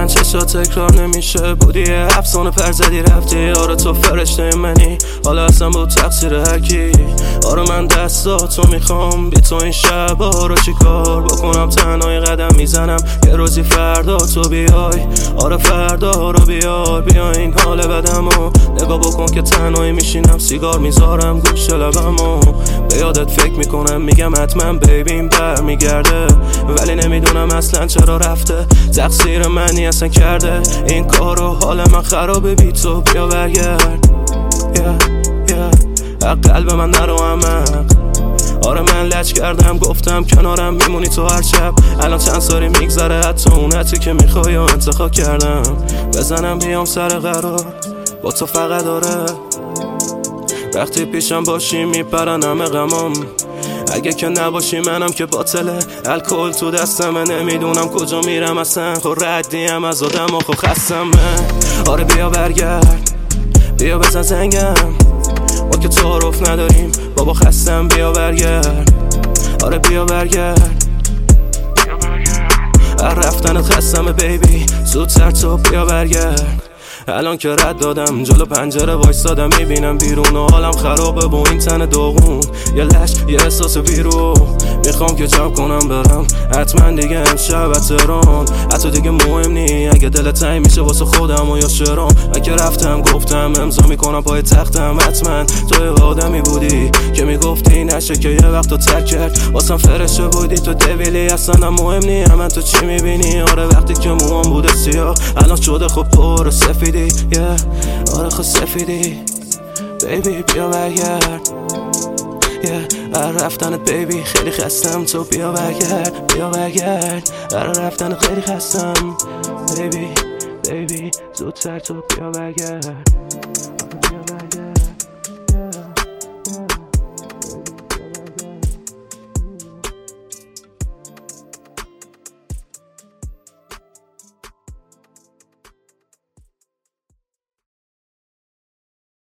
من چشات تکرار نمیشه، بودی افسانه پر زدی رفتی. آره تو فرشته منی، حالا اصلا بود تقصیر هرکی. آره من دستاتو میخوام، بی تو این شبا رو چیکار بکنم؟ تنهایی قدم میزنم، یه روزی فردا تو بیای. آره فردا رو بیار، بیا این حال بدمو نگاه بکن که تنهایی میشینم، سیگار میذارم گوش لبمو. به یادت فکر میکنم، میگم حتما بیبیم برمیگرده، ولی نمیدونم اصلا چرا رفته. تقصیر منی اصلا کرده این کارو، حال من خرابه بی تو، بیا برگرد. قلب من نرو عمق. آره من لج کردم، گفتم کنارم میمونی تو هر شب. الان چند سالی میگذره، حتی اون حتی که میخوای انتخاب کردم. بزنم بیام سر قرار با تو فقط. آره وقتی پیشم باشی میپرن همه غمام، اگه که نباشی منم که باطله. الکل تو دستمه، نمیدونم کجا میرم اصلا. خب ردیم از آدم خب خستمه. آره بیا برگرد، بیا بزن زنگم، ما که تعارف نداریم بابا، خستم بیا برگرد. آره بیا برگرد، رفتنت خستمه بیبی، زودتر تو بیا برگرد. الان که رد دادم، جلو پنجره وایستادم، میبینم بیرون و حالم خرابه با این تن داغون. یه لش یه احساس بیرو، میخوام که جمع کنم برم حتما دیگه امشب تهران. حتی دیگه مهم نی اگه دل تنگ میشه واسه خودم و یا شرام. اگه رفتم گفتم امضا میکنم پای تختم، حتما تو آدمی بودی که میگفتی نشه که یه وقت تو ترک کرد. واسم فرشته بودی تو دویلی، اصلا مهم نی من تو چی میبینی. آره وقتی که موام بوده سیاه، الان شده خب پر سفیدی. آره خب سفیدی بیبی، بیا برگرد. رفتنت بیبی خیلی خستم، تو بیا برگرد، بیا برگرد. رفتنت خیلی خستم بیبی، زودتر تو بیا برگرد.